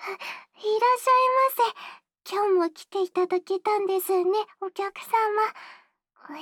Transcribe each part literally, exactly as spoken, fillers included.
いらっしゃいませ。今日も来ていただけたんですね、お客様。はい、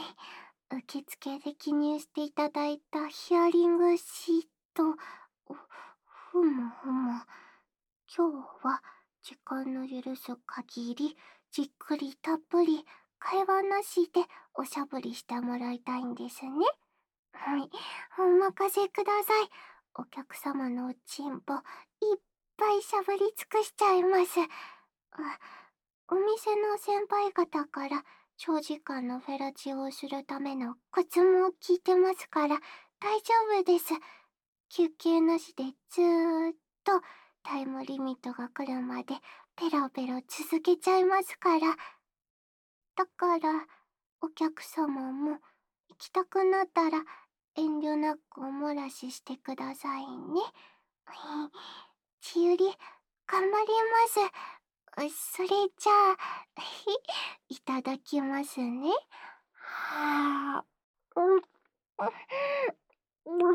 受付で記入していただいたヒアリングシート。おふむふむ。今日は時間の許す限り、じっくりたっぷり、会話なしでおしゃぶりしてもらいたいんですね。はい、お任せください。お客様のおちんぽ、いっぱいしゃぶり尽くしちゃいます。あ、お店の先輩方から長時間のフェラチオをするためのコツも聞いてますから大丈夫です。休憩なしでずーっとタイムリミットが来るまでペロペロ続けちゃいますから。だからお客様も行きたくなったら遠慮なくお漏らししてくださいね。ちゆり、頑張ります。それじゃあ、いただきますね。はあ、うん、うん、